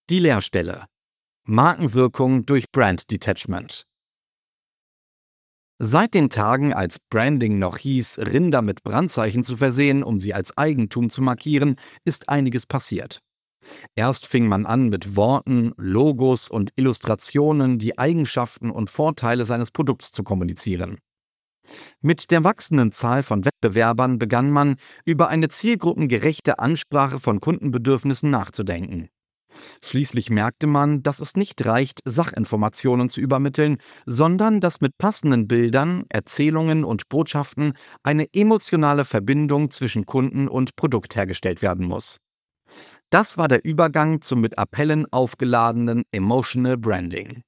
Die Leerstelle. Markenwirkung durch Brand Detachment. Seit den Tagen, als Branding noch hieß, Rinder mit Brandzeichen zu versehen, um sie als Eigentum zu markieren, ist einiges passiert. Erst fing man an mit Worten, Logos und Illustrationen, die Eigenschaften und Vorteile seines Produkts zu kommunizieren. Mit der wachsenden Zahl von Wettbewerbern begann man, über eine zielgruppengerechte Ansprache von Kundenbedürfnissen nachzudenken. Schließlich merkte man, dass es nicht reicht, Sachinformationen zu übermitteln, sondern dass mit passenden Bildern, Erzählungen und Botschaften eine emotionale Verbindung zwischen Kunden und Produkt hergestellt werden muss. Das war der Übergang zum mit Appellen aufgeladenen Emotional Branding.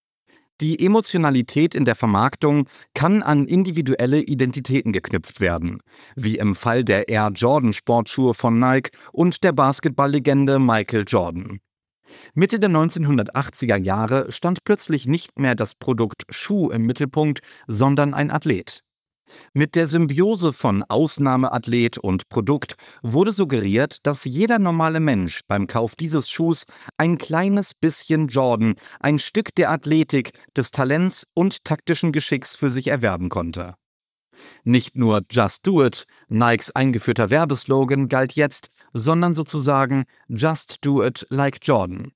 Die Emotionalität in der Vermarktung kann an individuelle Identitäten geknüpft werden, wie im Fall der Air Jordan Sportschuhe von Nike und der Basketballlegende Michael Jordan. Mitte der 1980er Jahre stand plötzlich nicht mehr das Produkt Schuh im Mittelpunkt, sondern ein Athlet. Mit der Symbiose von Ausnahmeathlet und Produkt wurde suggeriert, dass jeder normale Mensch beim Kauf dieses Schuhs ein kleines bisschen Jordan, ein Stück der Athletik, des Talents und taktischen Geschicks für sich erwerben konnte. Nicht nur Just Do It, Nikes eingeführter Werbeslogan, galt jetzt, sondern sozusagen Just Do It like Jordan.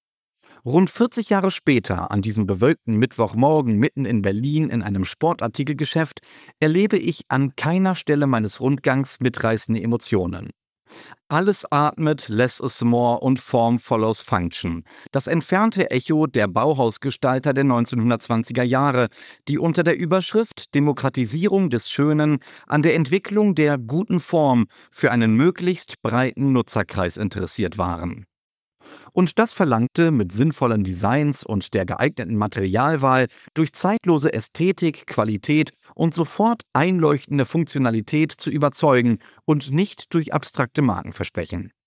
Rund 40 Jahre später, an diesem bewölkten Mittwochmorgen mitten in Berlin in einem Sportartikelgeschäft, erlebe ich an keiner Stelle meines Rundgangs mitreißende Emotionen. Alles atmet less is more und Form follows Function. Das entfernte Echo der Bauhausgestalter der 1920er Jahre, die unter der Überschrift Demokratisierung des Schönen an der Entwicklung der guten Form für einen möglichst breiten Nutzerkreis interessiert waren. Und das verlangte, mit sinnvollen Designs und der geeigneten Materialwahl durch zeitlose Ästhetik, Qualität und sofort einleuchtende Funktionalität zu überzeugen und nicht durch abstrakte Markenversprechen.